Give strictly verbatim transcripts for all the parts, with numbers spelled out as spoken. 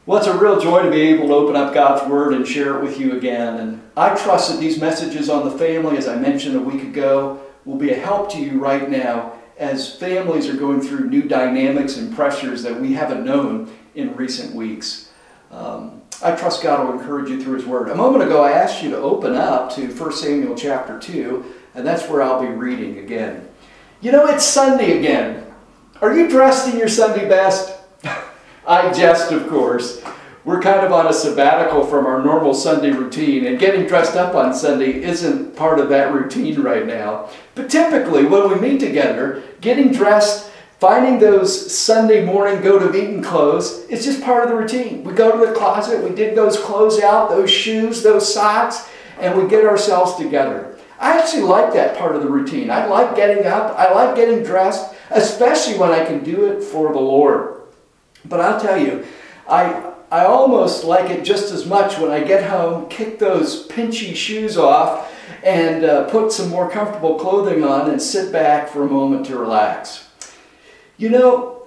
Well, it's a real joy to be able to open up God's Word and share it with you again. And I trust that these messages on the family, as I mentioned a week ago, will be a help to you right now as families are going through new dynamics and pressures that we haven't known in recent weeks. Um, I trust God will encourage you through His Word. A moment ago, I asked you to open up to First Samuel chapter two, and that's where I'll be reading again. You know, it's Sunday again. Are you dressed in your Sunday best? I jest, of course. We're kind of on a sabbatical from our normal Sunday routine, and getting dressed up on Sunday isn't part of that routine right now. But typically, when we meet together, getting dressed, finding those Sunday morning go-to-meeting clothes is just part of the routine. We go to the closet, we dig those clothes out, those shoes, those socks, and we get ourselves together. I actually like that part of the routine. I like getting up, I like getting dressed, especially when I can do it for the Lord. But I'll tell you, I I almost like it just as much when I get home, kick those pinchy shoes off, and uh, put some more comfortable clothing on and sit back for a moment to relax. You know,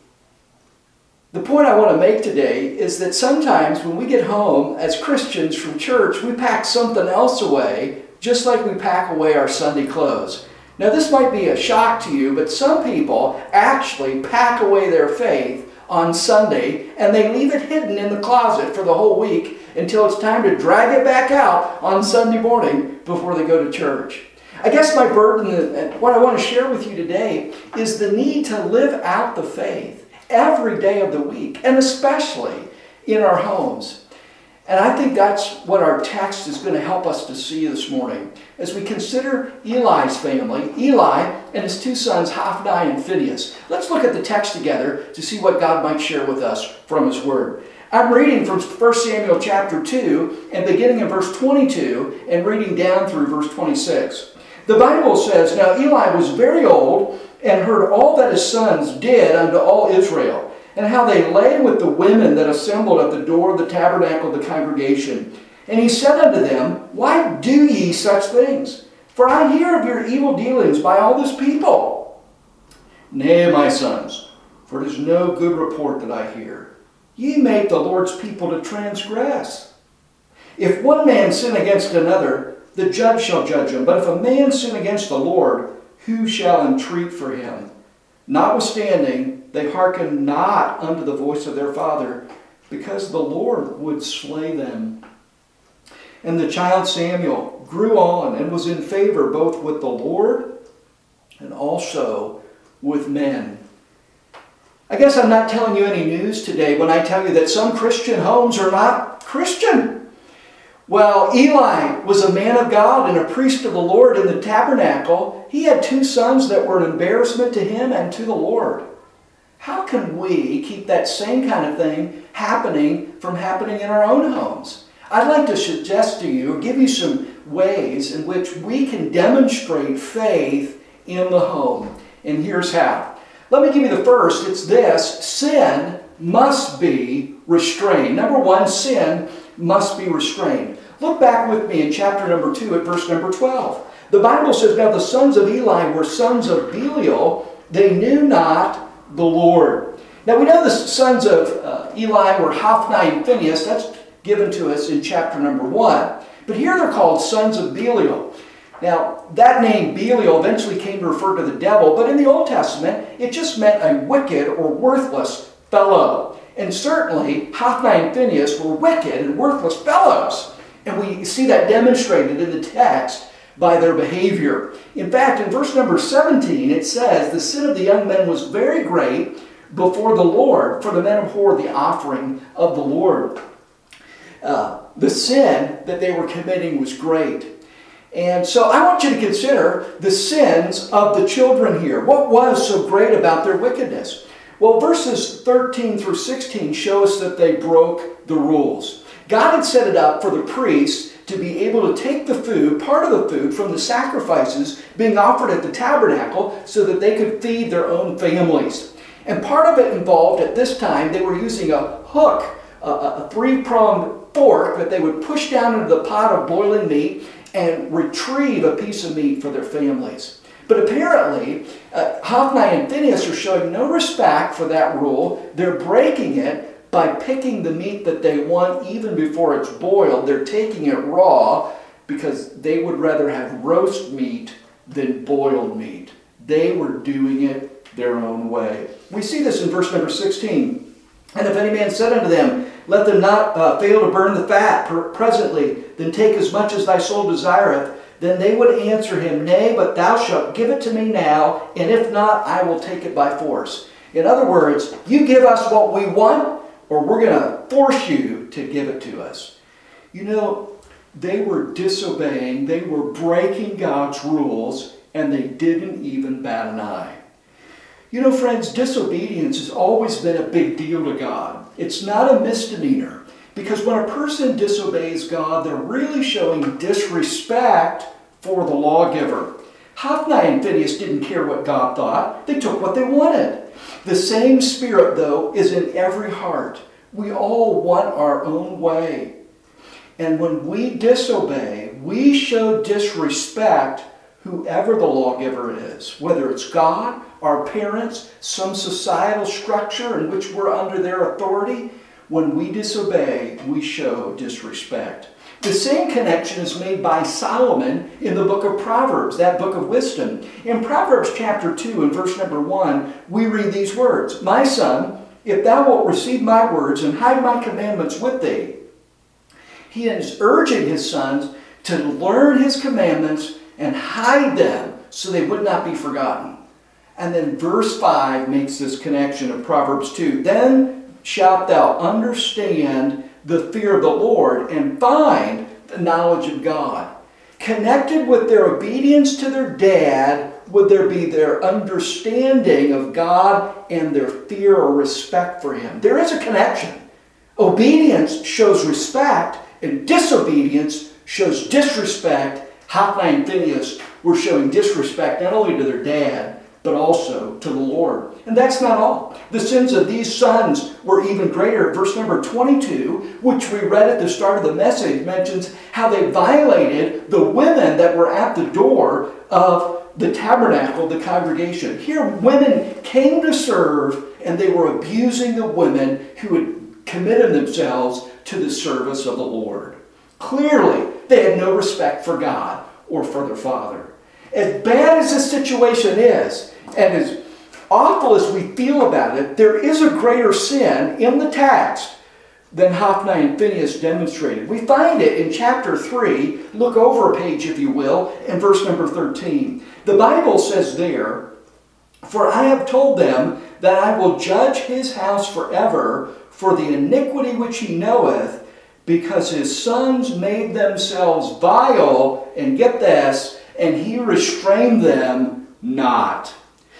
the point I want to make today is that sometimes when we get home as Christians from church, we pack something else away, just like we pack away our Sunday clothes. Now, this might be a shock to you, but some people actually pack away their faith on Sunday, and they leave it hidden in the closet for the whole week until it's time to drag it back out on Sunday morning before they go to church. I guess my burden and what I want to share with you today is the need to live out the faith every day of the week, and especially in our homes. And I think that's what our text is going to help us to see this morning. As we consider Eli's family, Eli and his two sons, Hophni and Phinehas. Let's look at the text together to see what God might share with us from His Word. I'm reading from First Samuel chapter two, and beginning in verse twenty-two, and reading down through verse twenty-six. The Bible says, "Now Eli was very old, and heard all that his sons did unto all Israel, and how they lay with the women that assembled at the door of the tabernacle of the congregation. And he said unto them, Why do ye such things? For I hear of your evil dealings by all this people. Nay, my sons, for it is no good report that I hear. Ye make the Lord's people to transgress. If one man sin against another, the judge shall judge him. But if a man sin against the Lord, who shall entreat for him? Notwithstanding, they hearken not unto the voice of their father, because the Lord would slay them. And the child Samuel grew on and was in favor both with the Lord and also with men." I guess I'm not telling you any news today when I tell you that some Christian homes are not Christian. Well, Eli was a man of God and a priest of the Lord in the tabernacle. He had two sons that were an embarrassment to him and to the Lord. How can we keep that same kind of thing happening from happening in our own homes? I'd like to suggest to you, or give you some ways in which we can demonstrate faith in the home. And here's how. Let me give you the first. It's this. Sin must be restrained. Number one, sin must be restrained. Look back with me in chapter number two at verse number twelve. The Bible says, "Now the sons of Eli were sons of Belial. They knew not the Lord." Now we know the sons of uh, Eli were Hophni and Phinehas. That's given to us in chapter number one. But here they're called sons of Belial. Now, that name Belial eventually came to refer to the devil, but in the Old Testament, it just meant a wicked or worthless fellow. And certainly, Hophni and Phinehas were wicked and worthless fellows. And we see that demonstrated in the text by their behavior. In fact, in verse number seventeen, it says, "The sin of the young men was very great before the Lord, for the men abhorred the offering of the Lord." Uh, the sin that they were committing was great. And so I want you to consider the sins of the children here. What was so great about their wickedness? Well, verses thirteen through sixteen show us that they broke the rules. God had set it up for the priests to be able to take the food, part of the food, from the sacrifices being offered at the tabernacle so that they could feed their own families. And part of it involved, at this time, they were using a hook, a, a three-pronged fork that they would push down into the pot of boiling meat and retrieve a piece of meat for their families. But apparently, uh, Hophni and Phinehas are showing no respect for that rule. They're breaking it by picking the meat that they want even before it's boiled. They're taking it raw because they would rather have roast meat than boiled meat. They were doing it their own way. We see this in verse number sixteen. And if any man said unto them, let them not uh, fail to burn the fat presently, then take as much as thy soul desireth, then they would answer him, nay, but thou shalt give it to me now, and if not, I will take it by force. In other words, you give us what we want, or we're going to force you to give it to us. You know, they were disobeying, they were breaking God's rules, and they didn't even bat an eye. You know, friends, disobedience has always been a big deal to God. It's not a misdemeanor, because when a person disobeys God, they're really showing disrespect for the lawgiver. Hophni and Phinehas didn't care what God thought. They took what they wanted. The same spirit, though, is in every heart. We all want our own way. And when we disobey, we show disrespect whoever the lawgiver is, whether it's God, our parents, some societal structure in which we're under their authority. When we disobey, we show disrespect. The same connection is made by Solomon in the book of Proverbs, that book of wisdom. In Proverbs chapter two and verse number one, we read these words, my son, if thou wilt receive my words and hide my commandments with thee. He is urging his sons to learn his commandments and hide them so they would not be forgotten. And then verse five makes this connection of Proverbs two. Then shalt thou understand the fear of the Lord and find the knowledge of God. Connected with their obedience to their dad, would there be their understanding of God and their fear or respect for him. There is a connection. Obedience shows respect, and disobedience shows disrespect. Hophni and Phinehas were showing disrespect not only to their dad, but also to the Lord. And that's not all. The sins of these sons were even greater. Verse number twenty-two, which we read at the start of the message, mentions how they violated the women that were at the door of the tabernacle, the congregation. Here, women came to serve, and they were abusing the women who had committed themselves to the service of the Lord. Clearly, they had no respect for God or for their Father. As bad as this situation is, and as awful as we feel about it, there is a greater sin in the text than Hophni and Phinehas demonstrated. We find it in chapter three. Look over a page, if you will, in verse number thirteen. The Bible says there, for I have told them that I will judge his house forever for the iniquity which he knoweth, because his sons made themselves vile, and get this, and he restrained them not.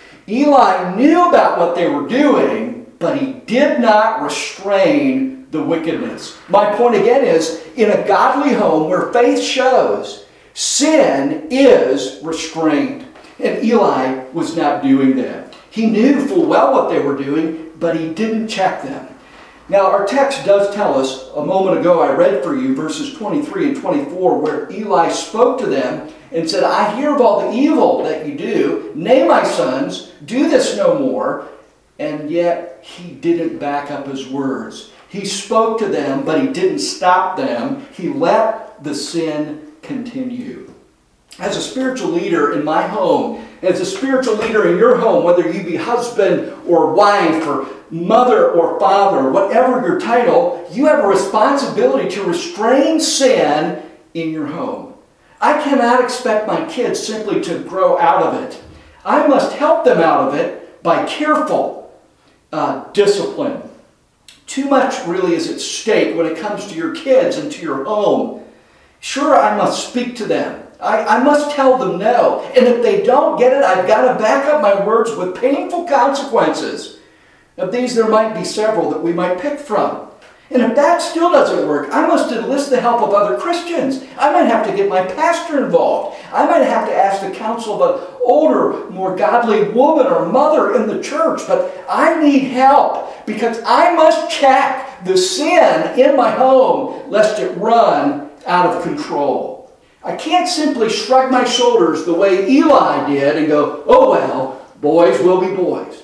Eli knew about what they were doing, but he did not restrain the wickedness. My point again is, in a godly home where faith shows, sin is restrained. And Eli was not doing that. He knew full well what they were doing, but he didn't check them. Now, our text does tell us, a moment ago I read for you verses twenty-three and twenty-four, where Eli spoke to them and said, I hear of all the evil that you do. Nay, my sons, do this no more. And yet, he didn't back up his words. He spoke to them, but he didn't stop them. He let the sin continue. As a spiritual leader in my home, as a spiritual leader in your home, whether you be husband or wife or mother or father, whatever your title, you have a responsibility to restrain sin in your home. I cannot expect my kids simply to grow out of it. I must help them out of it by careful uh, discipline. Too much really is at stake when it comes to your kids and to your home. Sure, I must speak to them. I, I must tell them no. And if they don't get it, I've got to back up my words with painful consequences. Of these, there might be several that we might pick from. And if that still doesn't work, I must enlist the help of other Christians. I might have to get my pastor involved. I might have to ask the counsel of an older, more godly woman or mother in the church. But I need help because I must check the sin in my home lest it run out of control. I can't simply shrug my shoulders the way Eli did and go, oh well, boys will be boys.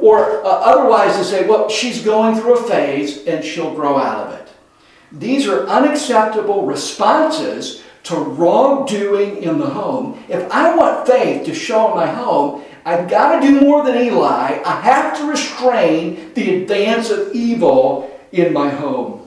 Or uh, otherwise to say, well, she's going through a phase and she'll grow out of it. These are unacceptable responses to wrongdoing in the home. If I want faith to show in my home, I've got to do more than Eli. I have to restrain the advance of evil in my home.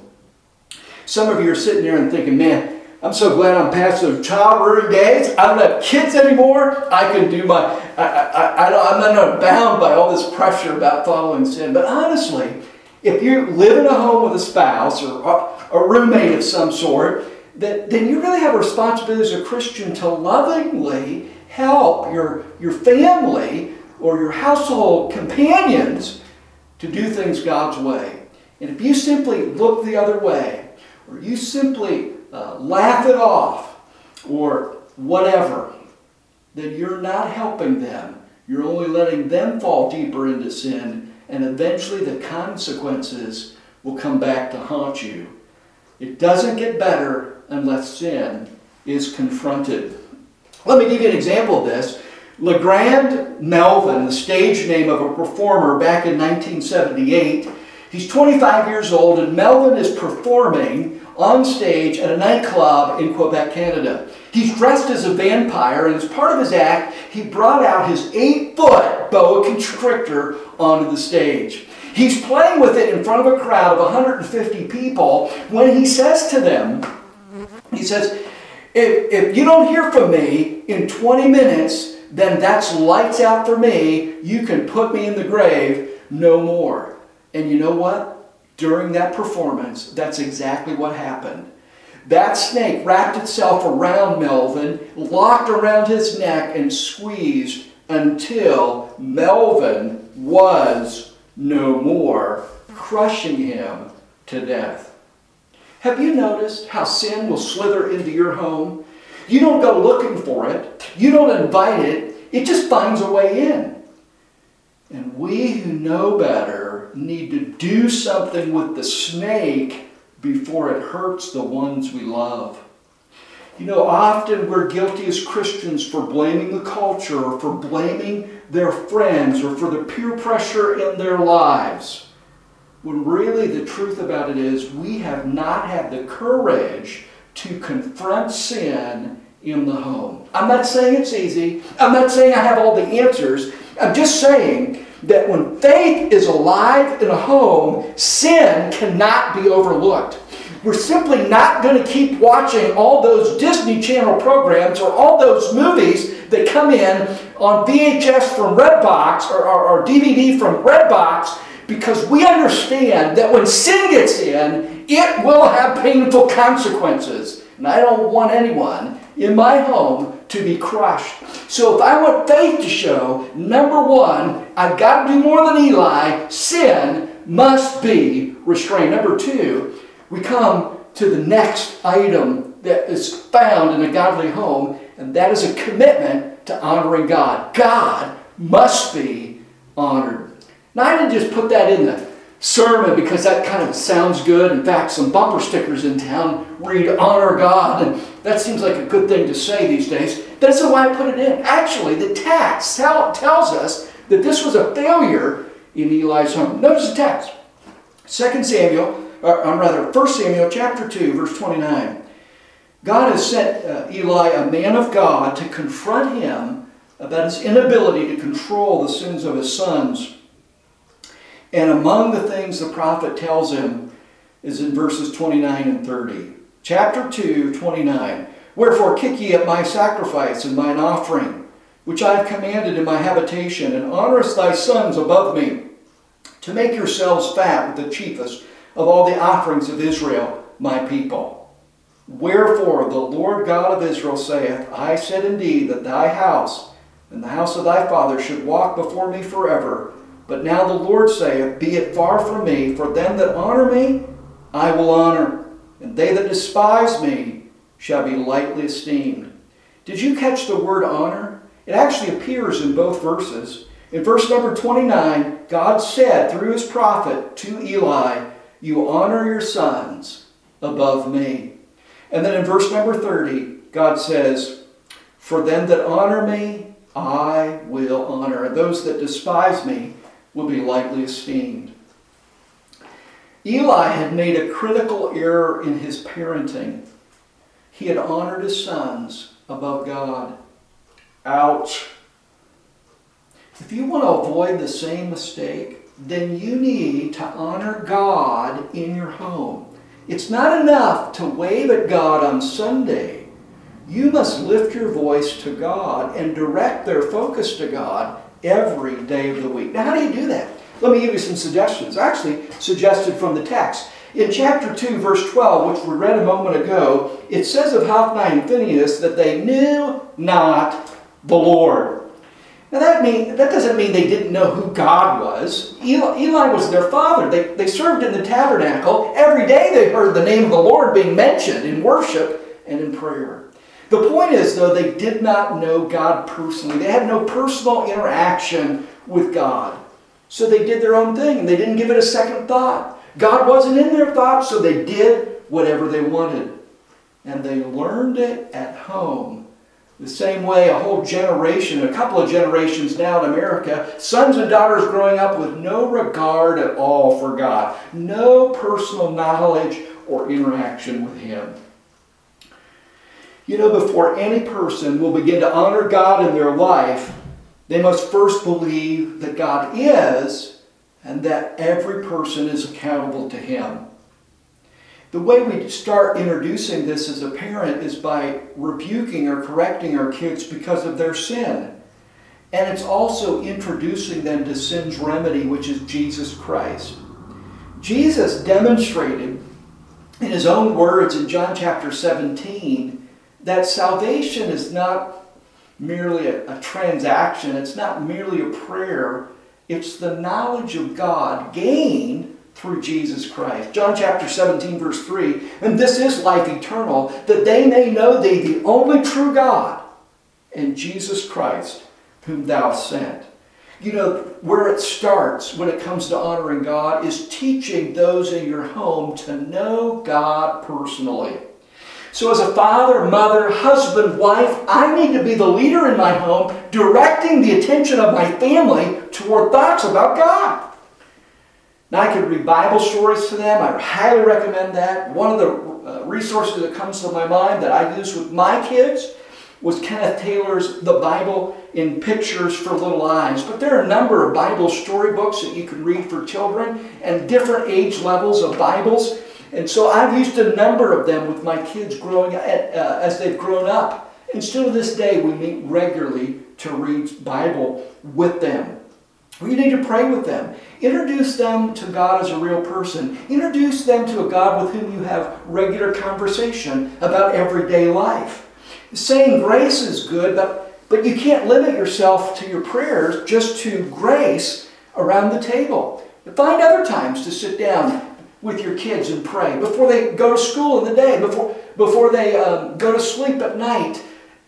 Some of you are sitting there and thinking, man, I'm so glad I'm past those child rearing days. I don't have kids anymore. I can do my, I, I, I don't, I'm not bound by all this pressure about following sin. But honestly, if you live in a home with a spouse or a roommate of some sort, that, then you really have a responsibility as a Christian to lovingly help your, your family or your household companions to do things God's way. And if you simply look the other way, or you simply uh, laugh it off, or whatever, then you're not helping them. You're only letting them fall deeper into sin, and eventually the consequences will come back to haunt you. It doesn't get better unless sin is confronted. Let me give you an example of this. LeGrand Melvin, the stage name of a performer back in nineteen seventy-eight, he's twenty-five years old, and Melvin is performing on stage at a nightclub in Quebec, Canada. He's dressed as a vampire, and as part of his act, he brought out his eight-foot boa constrictor onto the stage. He's playing with it in front of a crowd of one hundred fifty people when he says to them, he says, if, if you don't hear from me in twenty minutes, then that's lights out for me. You can put me in the grave, no more. And you know what? During that performance, that's exactly what happened. That snake wrapped itself around Melvin, locked around his neck, and squeezed until Melvin was no more, crushing him to death. Have you noticed how sin will slither into your home? You don't go looking for it. You don't invite it. It just finds a way in. And we who know better need to do something with the snake before it hurts the ones we love. You know, often we're guilty as Christians for blaming the culture, or for blaming their friends, or for the peer pressure in their lives. When really the truth about it is we have not had the courage to confront sin in the home. I'm not saying it's easy. I'm not saying I have all the answers. I'm just saying that when faith is alive in a home, sin cannot be overlooked. We're simply not going to keep watching all those Disney Channel programs or all those movies that come in on V H S from Redbox or, or, or D V D from Redbox, because we understand that when sin gets in, it will have painful consequences. And I don't want anyone in my home to be crushed. So if I want faith to show, number one, I've got to do more than Eli. Sin must be restrained. Number two, we come to the next item that is found in a godly home, and that is a commitment to honoring God. God must be honored. Now, I didn't just put that in the sermon because that kind of sounds good. In fact, some bumper stickers in town read, "Honor God," and that seems like a good thing to say these days. That's why I put it in. Actually, the text tell, tells us that this was a failure in Eli's home. Notice the text. Second Samuel, or rather, First Samuel chapter two, verse twenty-nine. God has sent uh, Eli, a man of God, to confront him about his inability to control the sins of his sons. And among the things the prophet tells him is in verses twenty-nine and thirty. Chapter two, twenty-nine. Wherefore kick ye at my sacrifice and mine offering, which I have commanded in my habitation, and honorest thy sons above me, to make yourselves fat with the chiefest of all the offerings of Israel, my people. Wherefore the Lord God of Israel saith, I said indeed that thy house and the house of thy father should walk before me forever. But now the Lord saith, Be it far from me, for them that honor me I will honor, and they that despise me shall be lightly esteemed. Did you catch the word honor? It actually appears in both verses. In verse number twenty-nine, God said through his prophet to Eli, You honor your sons above me. And then in verse number thirty, God says, For them that honor me, I will honor. And those that despise me, will be lightly esteemed. Eli had made a critical error in his parenting. He had honored his sons above God. Ouch. If you want to avoid the same mistake, then you need to honor God in your home. It's not enough to wave at God on Sunday. You must lift your voice to God and direct their focus to God every day of the week. Now, how do you do that? Let me give you some suggestions. Actually, suggested from the text. In chapter two, verse twelve, which we read a moment ago, it says of Hophni and Phinehas that they knew not the Lord. Now that mean that doesn't mean they didn't know who God was. Eli, Eli was their father. They, they served in the tabernacle. Every day they heard the name of the Lord being mentioned in worship and in prayer. The point is, though, they did not know God personally. They had no personal interaction with God. So they did their own thing, and they didn't give it a second thought. God wasn't in their thoughts, so they did whatever they wanted. And they learned it at home. The same way a whole generation, a couple of generations now in America, sons and daughters growing up with no regard at all for God. No personal knowledge or interaction with Him. You know, before any person will begin to honor God in their life, they must first believe that God is, and that every person is accountable to Him. The way we start introducing this as a parent is by rebuking or correcting our kids because of their sin. And it's also introducing them to sin's remedy, which is Jesus Christ. Jesus demonstrated in His own words in John chapter seventeen that salvation is not merely a, a transaction. It's not merely a prayer. It's the knowledge of God gained through Jesus Christ. John chapter seventeen, verse three, and this is life eternal, that they may know Thee, the only true God, and Jesus Christ, whom Thou sent. You know, where it starts when it comes to honoring God is teaching those in your home to know God personally. So as a father, mother, husband, wife, I need to be the leader in my home, directing the attention of my family toward thoughts about God. Now, I could read Bible stories to them. I highly recommend that. One of the uh, resources that comes to my mind that I use with my kids was Kenneth Taylor's The Bible in Pictures for Little Eyes. But there are a number of Bible storybooks that you can read for children and different age levels of Bibles. And so I've used a number of them with my kids growing uh, as they've grown up. And still to this day, we meet regularly to read Bible with them. You need to pray with them. Introduce them to God as a real person. Introduce them to a God with whom you have regular conversation about everyday life. Saying grace is good, but, but you can't limit yourself to your prayers just to grace around the table. Find other times to sit down with your kids and pray. Before they go to school in the day, before, before they um, go to sleep at night.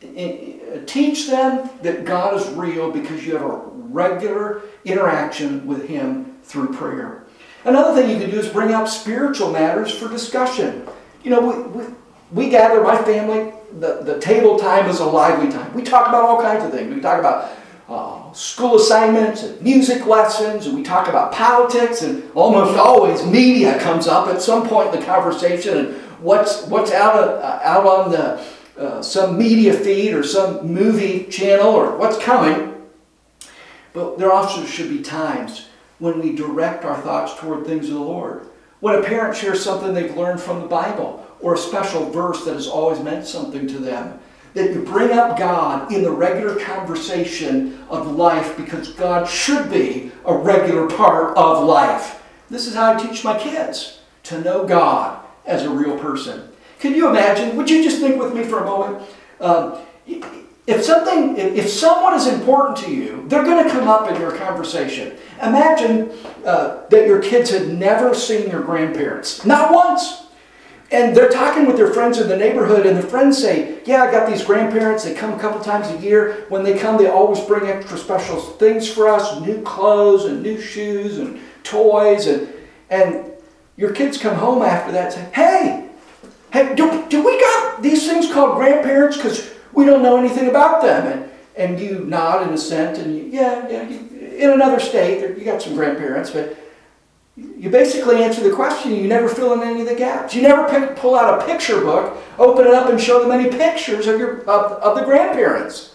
Teach them that God is real because you have a regular interaction with Him through prayer. Another thing you can do is bring up spiritual matters for discussion. You know, we, we, we gather, my family, the, the table time is a lively time. We talk about all kinds of things. We talk about uh, school assignments and music lessons, and we talk about politics, and almost always media comes up at some point in the conversation, and what's, what's out, of, uh, out on the uh, some media feed or some movie channel or what's coming. But there also should be times when we direct our thoughts toward things of the Lord. When a parent shares something they've learned from the Bible or a special verse that has always meant something to them, that you bring up God in the regular conversation of life because God should be a regular part of life. This is how I teach my kids to know God as a real person. Can you imagine? Would you just think with me for a moment? Um, If something, if someone is important to you, they're going to come up in your conversation. Imagine uh, that your kids had never seen your grandparents, not once. And they're talking with their friends in the neighborhood, and the friends say, yeah, I got these grandparents. They come a couple times a year. When they come, they always bring extra special things for us, new clothes and new shoes and toys. And, and your kids come home after that and say, hey, hey, do, do we got these things called grandparents? Because we don't know anything about them. And, and you nod in assent, and you, yeah, yeah, you, in another state, you got some grandparents, but you basically answer the question, you never fill in any of the gaps. You never pick, pull out a picture book, open it up and show them any pictures of, your, of, of the grandparents.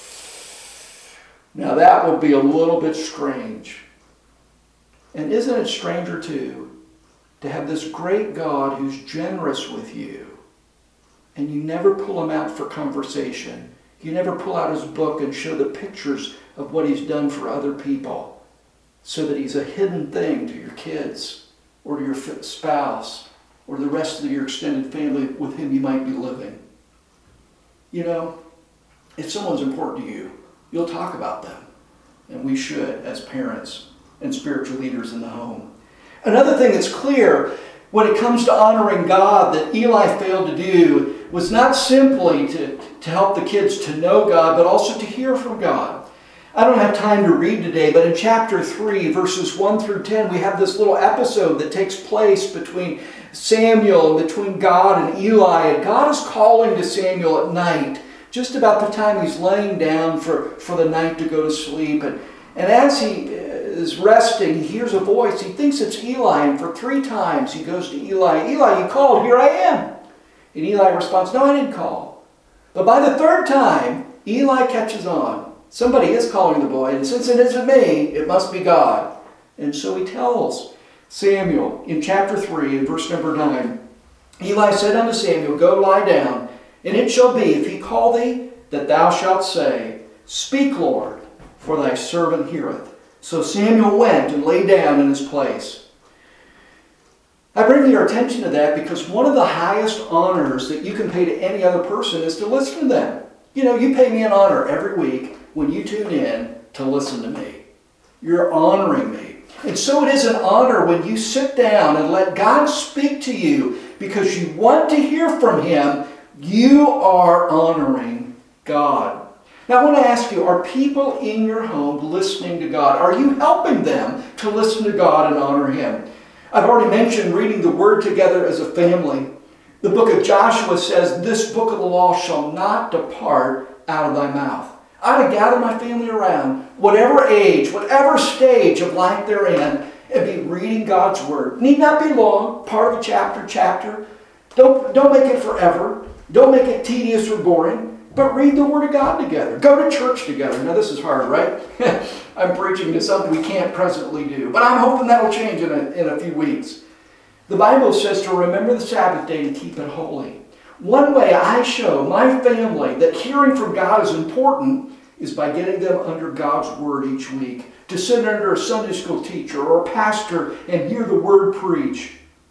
Now that would be a little bit strange. And isn't it stranger too, to have this great God who's generous with you, and you never pull him out for conversation. You never pull out his book and show the pictures of what he's done for other people, so that he's a hidden thing to your kids or to your spouse or the rest of your extended family with whom you might be living. You know, if someone's important to you, you'll talk about them. And we should as parents and spiritual leaders in the home. Another thing that's clear when it comes to honoring God that Eli failed to do was not simply to, to help the kids to know God, but also to hear from God. I don't have time to read today, but in chapter three, verses one through ten, we have this little episode that takes place between Samuel and between God and Eli. And God is calling to Samuel at night, just about the time he's laying down for, for the night to go to sleep. And, and as he is resting, he hears a voice. He thinks it's Eli, and for three times he goes to Eli. Eli, you called, here I am. And Eli responds, no, I didn't call. But by the third time, Eli catches on. Somebody is calling the boy, and since it isn't me, it must be God. And so he tells Samuel in chapter three, in verse number nine, Eli said unto Samuel, go lie down, and it shall be, if he call thee, that thou shalt say, speak, Lord, for thy servant heareth. So Samuel went and lay down in his place. I bring your attention to that because one of the highest honors that you can pay to any other person is to listen to them. You know, you pay me an honor every week when you tune in to listen to me. You're honoring me. And so it is an honor when you sit down and let God speak to you because you want to hear from him. You are honoring God. Now I want to ask you, are people in your home listening to God? Are you helping them to listen to God and honor him? I've already mentioned reading the Word together as a family. The book of Joshua says, this book of the law shall not depart out of thy mouth. I ought to gather my family around, whatever age, whatever stage of life they're in, and be reading God's Word. Need not be long, part of a chapter, chapter. Don't, don't make it forever. Don't make it tedious or boring. But read the Word of God together. Go to church together. Now this is hard, right? I'm preaching to something we can't presently do. But I'm hoping that'll change in a, in a few weeks. The Bible says to remember the Sabbath day and keep it holy. One way I show my family that hearing from God is important is by getting them under God's Word each week. To sit under a Sunday school teacher or a pastor and hear the Word preached.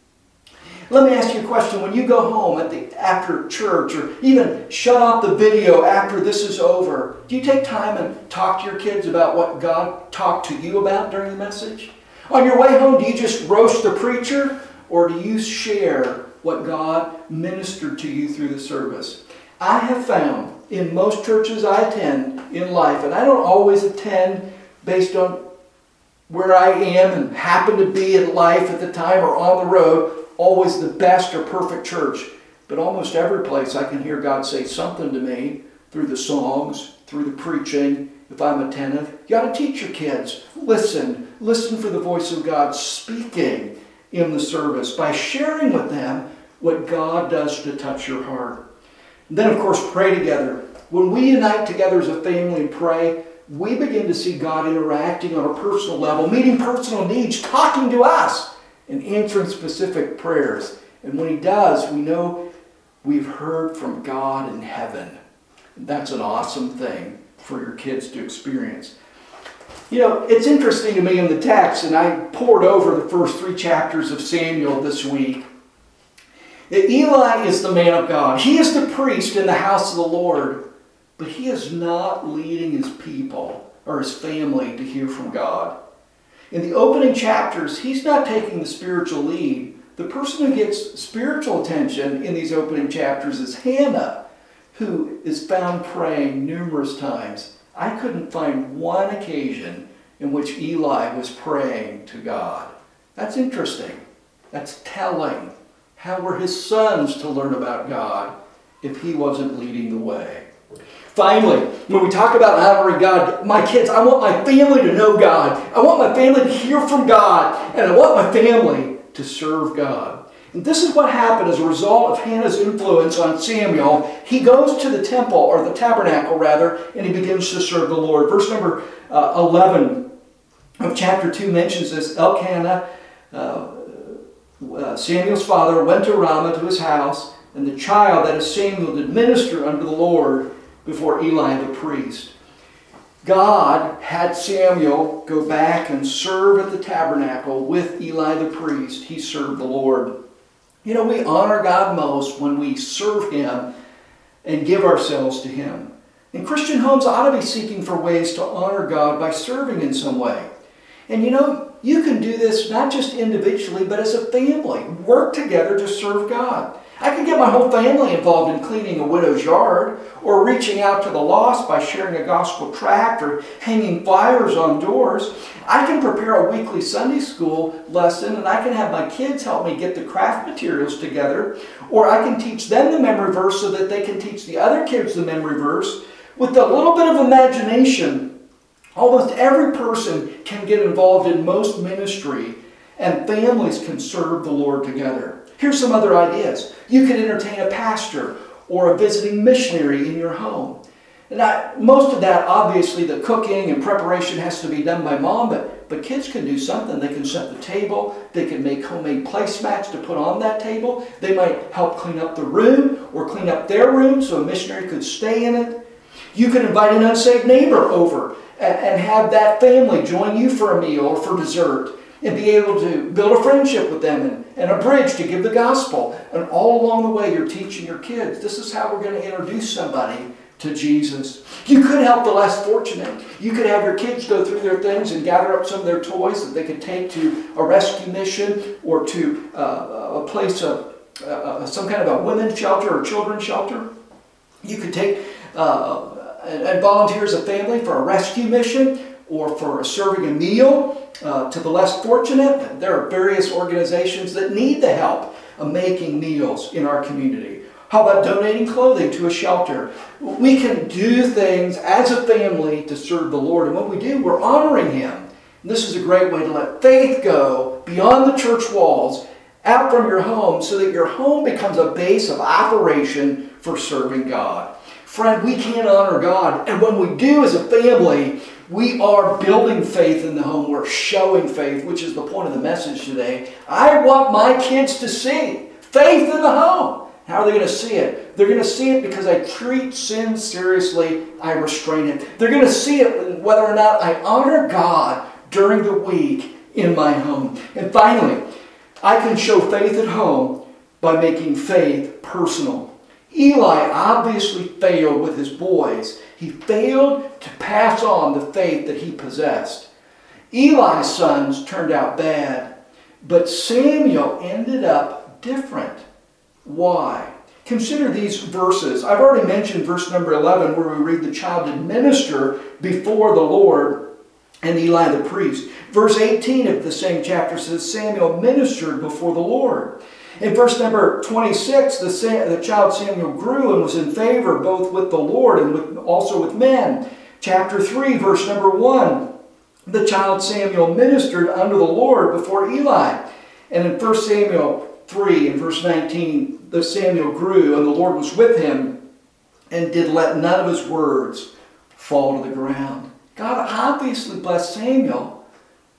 Let me ask you a question. When you go home at the, after church or even shut off the video after this is over, do you take time and talk to your kids about what God talked to you about during the message? On your way home, do you just roast the preacher or do you share what God ministered to you through the service? I have found in most churches I attend in life, and I don't always attend based on where I am and happen to be in life at the time or on the road, always the best or perfect church. But almost every place I can hear God say something to me through the songs, through the preaching, if I'm attentive. You ought to teach your kids. Listen. Listen for the voice of God speaking in the service by sharing with them what God does to touch your heart. And then, of course, pray together. When we unite together as a family and pray, we begin to see God interacting on a personal level, meeting personal needs, talking to us, and answering specific prayers. And when he does, we know we've heard from God in heaven. And that's an awesome thing for your kids to experience. You know, it's interesting to me in the text, and I pored over the first three chapters of Samuel this week, that Eli is the man of God. He is the priest in the house of the Lord, but he is not leading his people or his family to hear from God. In the opening chapters, he's not taking the spiritual lead. The person who gets spiritual attention in these opening chapters is Hannah, who is found praying numerous times. I couldn't find one occasion in which Eli was praying to God. That's interesting. That's telling. How were his sons to learn about God if he wasn't leading the way? Finally, when we talk about honoring God, my kids, I want my family to know God. I want my family to hear from God. And I want my family to serve God. And this is what happened as a result of Hannah's influence on Samuel. He goes to the temple, or the tabernacle rather, and he begins to serve the Lord. Verse number uh, eleven of chapter two mentions this. Elkanah, uh, uh, Samuel's father, went to Ramah to his house, and the child, that is Samuel, did minister unto the Lord before Eli the priest. God had Samuel go back and serve at the tabernacle with Eli the priest. He served the Lord. You know, we honor God most when we serve Him and give ourselves to Him. And Christian homes ought to be seeking for ways to honor God by serving in some way. And you know, you can do this not just individually, but as a family. Work together to serve God. I can get my whole family involved in cleaning a widow's yard, or reaching out to the lost by sharing a gospel tract or hanging flyers on doors. I can prepare a weekly Sunday school lesson, and I can have my kids help me get the craft materials together, or I can teach them the memory verse so that they can teach the other kids the memory verse. With a little bit of imagination, almost every person can get involved in most ministry, and families can serve the Lord together. Here's some other ideas. You can entertain a pastor or a visiting missionary in your home. And I, most of that, obviously, the cooking and preparation has to be done by mom, but, but kids can do something. They can set the table. They can make homemade placemats to put on that table. They might help clean up the room or clean up their room so a missionary could stay in it. You can invite an unsaved neighbor over and, and have that family join you for a meal or for dessert, and be able to build a friendship with them and, and a bridge to give the gospel. And all along the way, you're teaching your kids, this is how we're going to introduce somebody to Jesus. You could help the less fortunate. You could have your kids go through their things and gather up some of their toys that they could take to a rescue mission or to uh, a place of uh, some kind of a women's shelter or children's shelter. You could take uh, and, and volunteer as a family for a rescue mission or for serving a meal Uh, to the less fortunate. There are various organizations that need the help of making meals in our community. How about donating clothing to a shelter? We can do things as a family to serve the Lord. And when we do, we're honoring Him. And this is a great way to let faith go beyond the church walls, out from your home, so that your home becomes a base of operation for serving God. Friend, we can honor God. And when we do as a family, we are building faith in the home. We're showing faith, which is the point of the message today. I want my kids to see faith in the home. How are they going to see it? They're going to see it because I treat sin seriously. I restrain it. They're going to see it whether or not I honor God during the week in my home. And finally, I can show faith at home by making faith personal. Eli obviously failed with his boys. He failed to pass on the faith that he possessed. Eli's sons turned out bad, but Samuel ended up different. Why? Consider these verses. I've already mentioned verse number eleven, where we read the child did minister before the Lord and Eli the priest. Verse eighteen of the same chapter says Samuel ministered before the Lord. In verse number twenty-six, the, the child Samuel grew and was in favor both with the Lord and with, also with men. Chapter three, verse number one, the child Samuel ministered unto the Lord before Eli. And in First Samuel three, in verse nineteen, the Samuel grew and the Lord was with him and did let none of his words fall to the ground. God obviously blessed Samuel,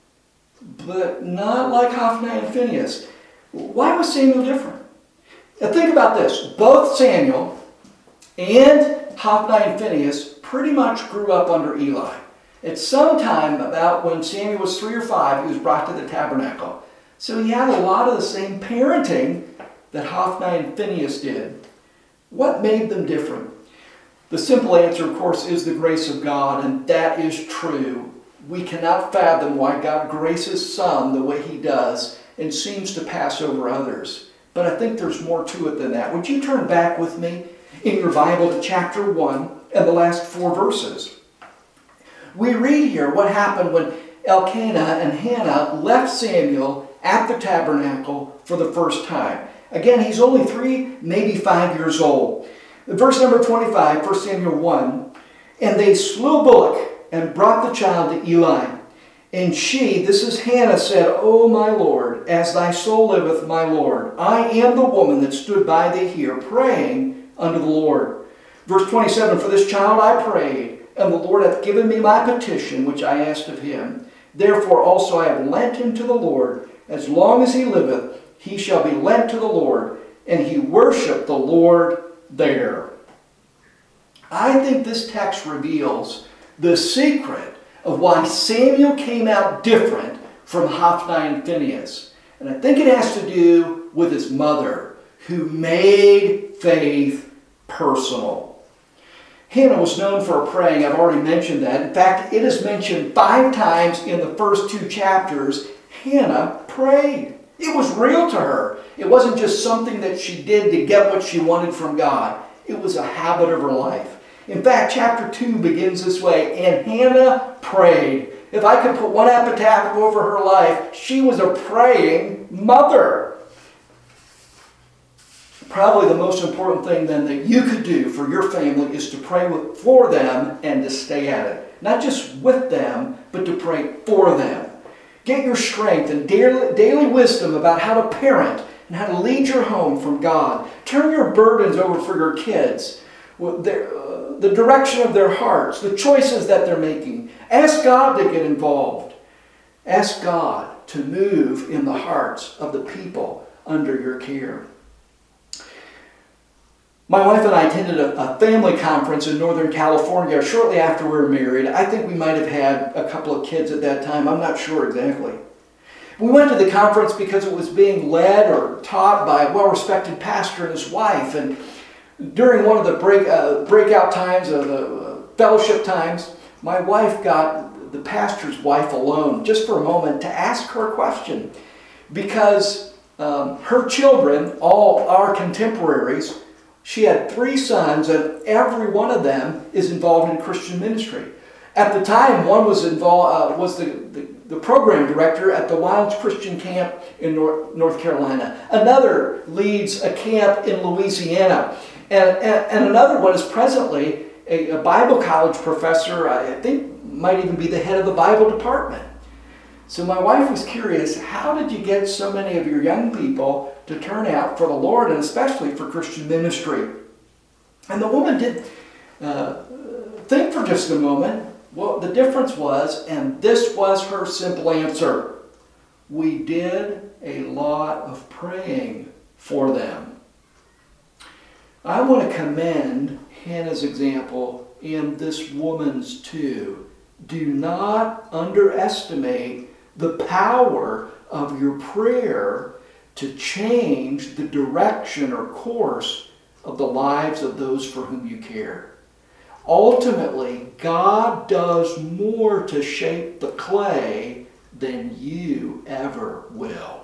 but not like Hophni and Phinehas. Why was Samuel different? Now think about this. Both Samuel and Hophni and Phinehas pretty much grew up under Eli. At some time, about when Samuel was three or five, he was brought to the tabernacle. So he had a lot of the same parenting that Hophni and Phinehas did. What made them different? The simple answer, of course, is the grace of God, and that is true. We cannot fathom why God graces some the way He does and seems to pass over others. But I think there's more to it than that. Would you turn back with me in your Bible to chapter one and the last four verses? We read here what happened when Elkanah and Hannah left Samuel at the tabernacle for the first time. Again, he's only three, maybe five years old. Verse number twenty-five, First Samuel one, And they slew a bullock and brought the child to Eli. And she, this is Hannah, said, O my Lord, as thy soul liveth, my Lord, I am the woman that stood by thee here, praying unto the Lord. Verse twenty-seven, For this child I prayed, and the Lord hath given me my petition, which I asked of him. Therefore also I have lent him to the Lord. As long as he liveth, he shall be lent to the Lord. And he worshiped the Lord there. I think this text reveals the secret of why Samuel came out different from Hophni and Phinehas. And I think it has to do with his mother, who made faith personal. Hannah was known for her praying. I've already mentioned that. In fact, it is mentioned five times in the first two chapters. Hannah prayed. It was real to her. It wasn't just something that she did to get what she wanted from God. It was a habit of her life. In fact, chapter two begins this way, and Hannah prayed. If I could put one epitaph over her life, she was a praying mother. Probably the most important thing then that you could do for your family is to pray with, for them and to stay at it. Not just with them, but to pray for them. Get your strength and daily, daily wisdom about how to parent and how to lead your home from God. Turn your burdens over for your kids. Their, uh, the direction of their hearts, the choices that they're making. Ask God to get involved. Ask God to move in the hearts of the people under your care. My wife and I attended a, a family conference in Northern California shortly after we were married. I think we might have had a couple of kids at that time. I'm not sure exactly. We went to the conference because it was being led or taught by a well-respected pastor and his wife. And during one of the break, uh, breakout times, of the uh, fellowship times, my wife got the pastor's wife alone just for a moment to ask her a question. Because um, her children, all our contemporaries, she had three sons, and every one of them is involved in Christian ministry. At the time, one was involved, uh, was the, the, the program director at the Wilds Christian Camp in North, North Carolina. Another leads a camp in Louisiana. And, and, and another one is presently a, a Bible college professor, I think might even be the head of the Bible department. So my wife was curious, how did you get so many of your young people to turn out for the Lord, and especially for Christian ministry? And the woman did uh, think for just a moment. Well, the difference was, and this was her simple answer, we did a lot of praying for them. I want to commend Hannah's example and this woman's too. Do not underestimate the power of your prayer to change the direction or course of the lives of those for whom you care. Ultimately, God does more to shape the clay than you ever will.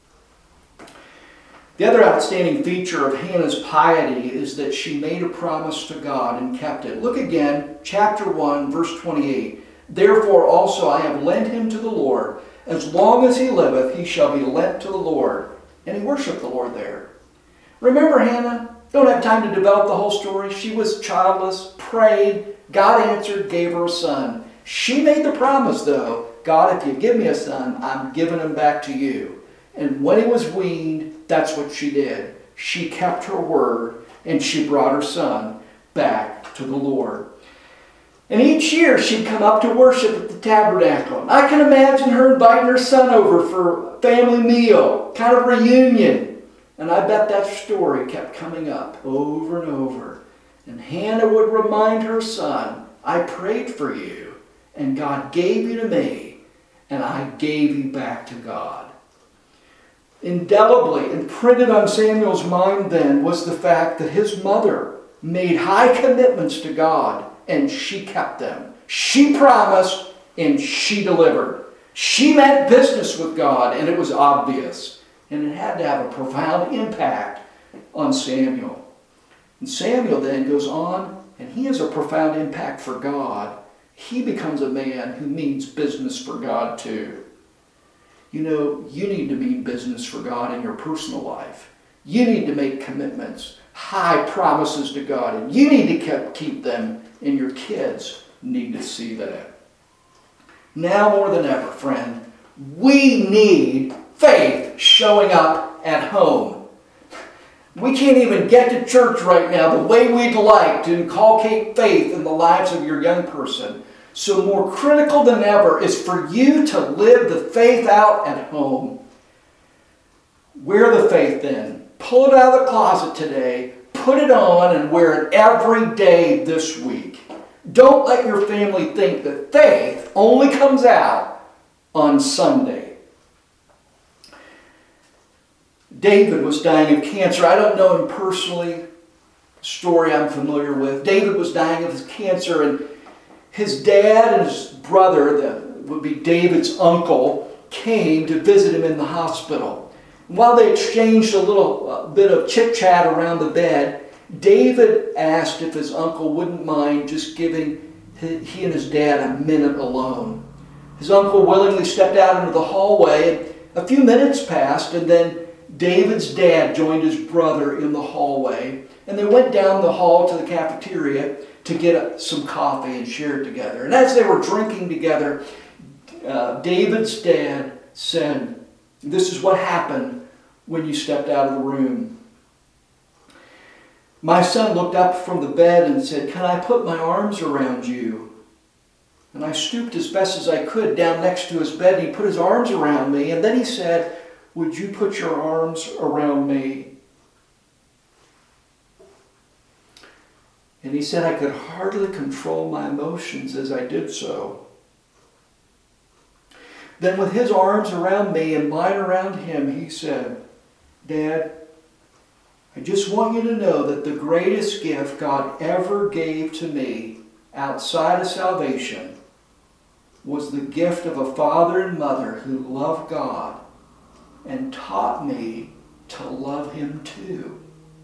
The other outstanding feature of Hannah's piety is that she made a promise to God and kept it. Look again, chapter one, verse twenty-eight. Therefore also I have lent him to the Lord. As long as he liveth, he shall be lent to the Lord. And he worshiped the Lord there. Remember Hannah? Don't have time to develop the whole story. She was childless, prayed, God answered, gave her a son. She made the promise though, God, if you give me a son, I'm giving him back to you. And when he was weaned, that's what she did. She kept her word, and she brought her son back to the Lord. And each year she'd come up to worship at the tabernacle. I can imagine her inviting her son over for a family meal, kind of reunion. And I bet that story kept coming up over and over. And Hannah would remind her son, I prayed for you, and God gave you to me, and I gave you back to God. Indelibly imprinted on Samuel's mind then was the fact that his mother made high commitments to God, and she kept them. She promised, and she delivered. She meant business with God, and it was obvious. And it had to have a profound impact on Samuel. And Samuel then goes on, and he has a profound impact for God. He becomes a man who means business for God too. You know, you need to mean business for God in your personal life. You need to make commitments, high promises to God, and you need to keep them, and your kids need to see that. Now more than ever, friend, we need faith showing up at home. We can't even get to church right now the way we'd like to inculcate faith in the lives of your young person. So more critical than ever is for you to live the faith out at home. Wear the faith then. Pull it out of the closet today, put it on, and wear it every day this week. Don't let your family think that faith only comes out on Sunday. David was dying of cancer. I don't know him personally. Story I'm familiar with. David was dying of his cancer, and his dad and his brother, that would be David's uncle, came to visit him in the hospital. And while they exchanged a little uh, bit of chit-chat around the bed, David asked if his uncle wouldn't mind just giving he and his dad a minute alone. His uncle willingly stepped out into the hallway, and a few minutes passed, and then David's dad joined his brother in the hallway, and they went down the hall to the cafeteria to get some coffee and share it together. And as they were drinking together, uh, David's dad said, "This is what happened when you stepped out of the room. My son looked up from the bed and said, 'Can I put my arms around you?' And I stooped as best as I could down next to his bed, and he put his arms around me. And then he said, 'Would you put your arms around me?' And he said, 'I could hardly control my emotions as I did so.' Then with his arms around me and mine around him, he said, 'Dad, I just want you to know that the greatest gift God ever gave to me outside of salvation was the gift of a father and mother who loved God and taught me to love Him too.'"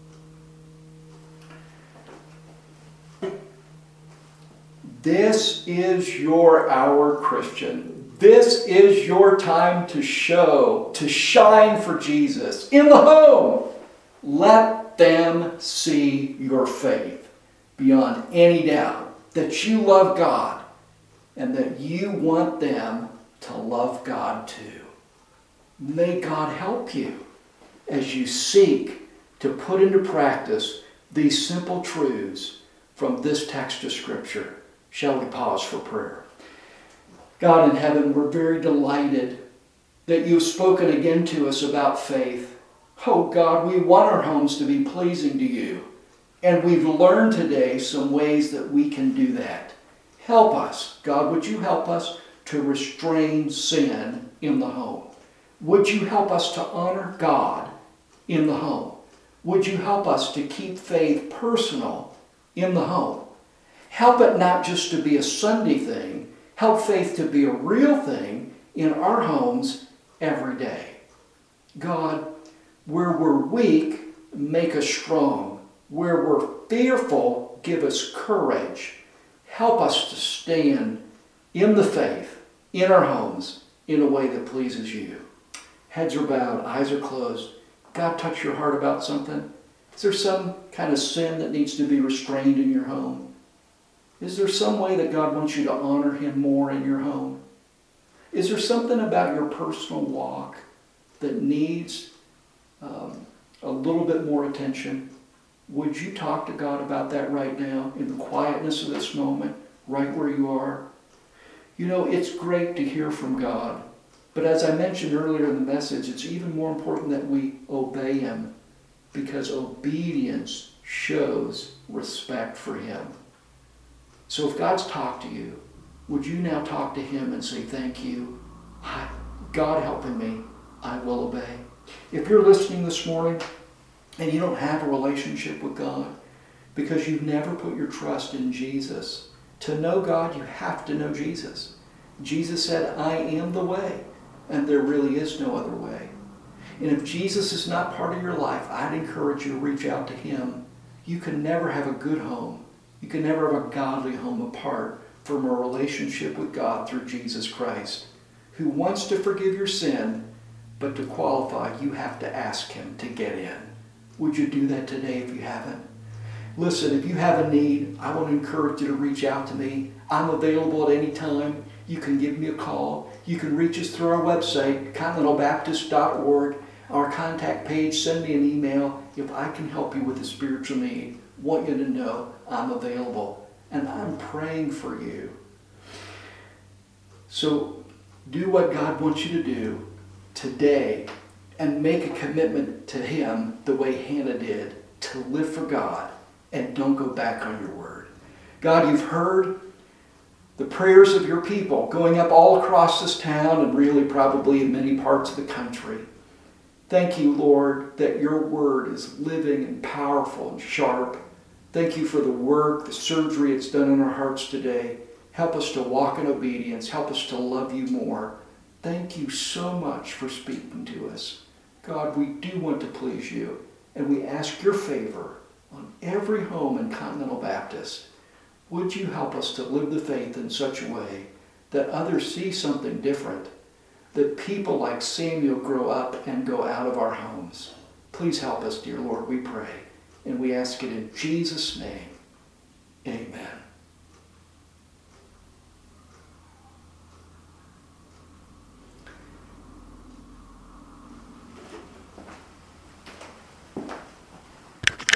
This is your hour, Christian. This is your time to show, to shine for Jesus in the home. Let them see your faith beyond any doubt that you love God and that you want them to love God too. May God help you as you seek to put into practice these simple truths from this text of Scripture. Shall we pause for prayer? God in heaven, we're very delighted that you've spoken again to us about faith. Oh God, we want our homes to be pleasing to you. And we've learned today some ways that we can do that. Help us. God, would you help us to restrain sin in the home? Would you help us to honor God in the home? Would you help us to keep faith personal in the home? Help it not just to be a Sunday thing. Help faith to be a real thing in our homes every day. God, where we're weak, make us strong. Where we're fearful, give us courage. Help us to stand in the faith, in our homes, in a way that pleases you. Heads are bowed, eyes are closed. God, touch your heart about something. Is there some kind of sin that needs to be restrained in your home? Is there some way that God wants you to honor Him more in your home? Is there something about your personal walk that needs um, a little bit more attention? Would you talk to God about that right now in the quietness of this moment, right where you are? You know, it's great to hear from God. But as I mentioned earlier in the message, it's even more important that we obey Him, because obedience shows respect for Him. So if God's talked to you, would you now talk to Him and say, "Thank you. God helping me, I will obey." If you're listening this morning and you don't have a relationship with God because you've never put your trust in Jesus, to know God, you have to know Jesus. Jesus said, "I am the way," and there really is no other way. And if Jesus is not part of your life, I'd encourage you to reach out to Him. You can never have a good home. You can never have a godly home apart from a relationship with God through Jesus Christ, who wants to forgive your sin, but to qualify, you have to ask Him to get in. Would you do that today if you haven't? Listen, if you have a need, I want to encourage you to reach out to me. I'm available at any time. You can give me a call. You can reach us through our website, continental baptist dot org, our contact page. Send me an email. If I can help you with a spiritual need, I want you to know I'm available. And I'm praying for you. So do what God wants you to do today and make a commitment to Him the way Hannah did, to live for God and don't go back on your word. God, you've heard the prayers of your people going up all across this town and really probably in many parts of the country. Thank you, Lord, that your word is living and powerful and sharp. Thank you for the work, the surgery it's done in our hearts today. Help us to walk in obedience. Help us to love you more. Thank you so much for speaking to us. God, we do want to please you, and we ask your favor on every home in Continental Baptist. Would you help us to live the faith in such a way that others see something different, that people like Samuel grow up and go out of our homes? Please help us, dear Lord, we pray. And we ask it in Jesus' name. Amen.